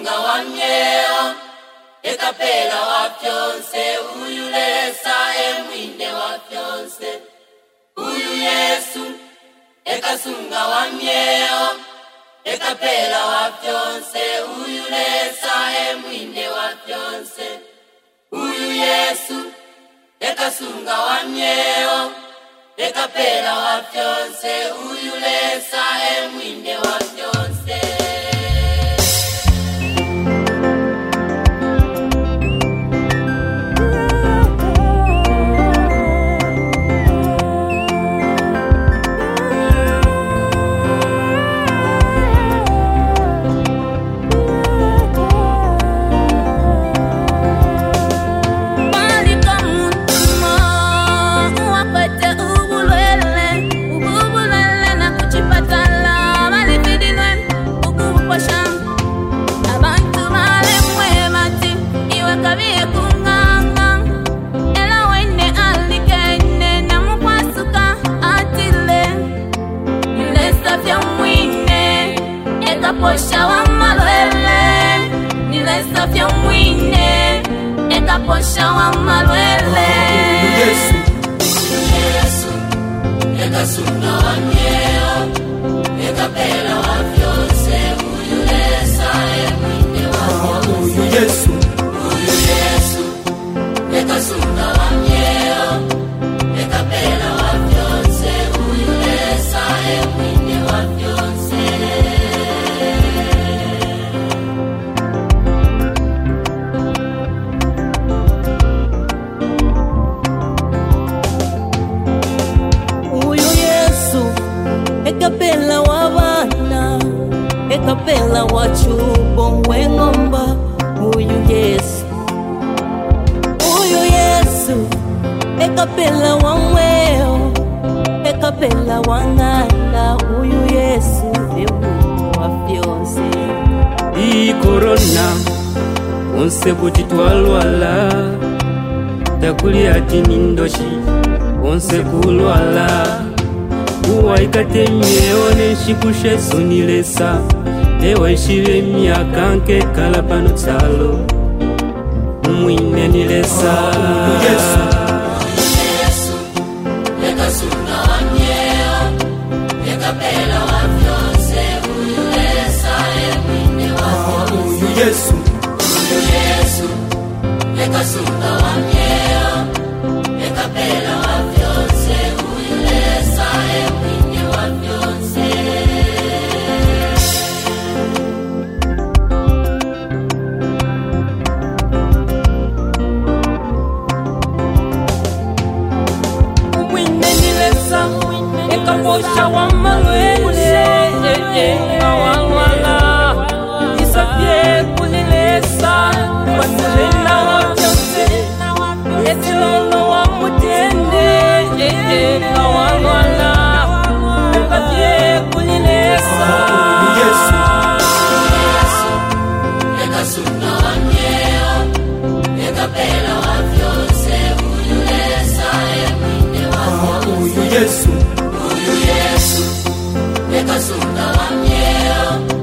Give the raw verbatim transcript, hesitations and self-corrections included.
sunga wa myeo eka pela wa fyonse uyu lesa emwinde wa fyonse uyu Yesu eka sunga wa myeo eka pela wa fyonse uyu lesa emwinde wa fyonse uyu Yesu eka sunga wa myeo eka pela wa fyonse uyu lesa emwinde wa fyonse. Posha wa malwele nilesa fya mwine eka posha wa malwele Yesu Yesu eka sunga wa myeo eka pela wa fyonse uyu lesa emwinde wa fyonse Yesu uyu Yesu eka sunga wa myeo eka pela wa fyonse uyu lesa emwinde wa fyonse. Ekapela wa bana, ekapela wa chubo wengomba. Uyu Yesu, uyu Yesu, ekapela wa mweo, ekapela wa nganda. Uyu Yesu, ewu wa fyonse. I corona, onse kutitwalwala, takuli ati nindoshi, onse kulwala. Uwa ikatemye one shikushe sunilesa ewa shive miaka nke kalapano tsalo mwine nilesa Yesu Yesu eka sunga wa myeo eka pela wa fyonse uyu lesa emwinde wa fyonse Yesu uyu Yesu eka sunga wa myeo eka pela wa fyonse uyu lesa emwinde wa fyonse. Mwine nilesa eka posha wa malwele eka walwala isafye kunilesa wanulena wa fyonse etilolo wa mutende eka walwala isafye kunilesa Yesu Yesu eka sunga wa myeo eka pela wa fyonse uyu lesa emwinde wa fyonse Yesu uyu Yesu eka sunga wa myeo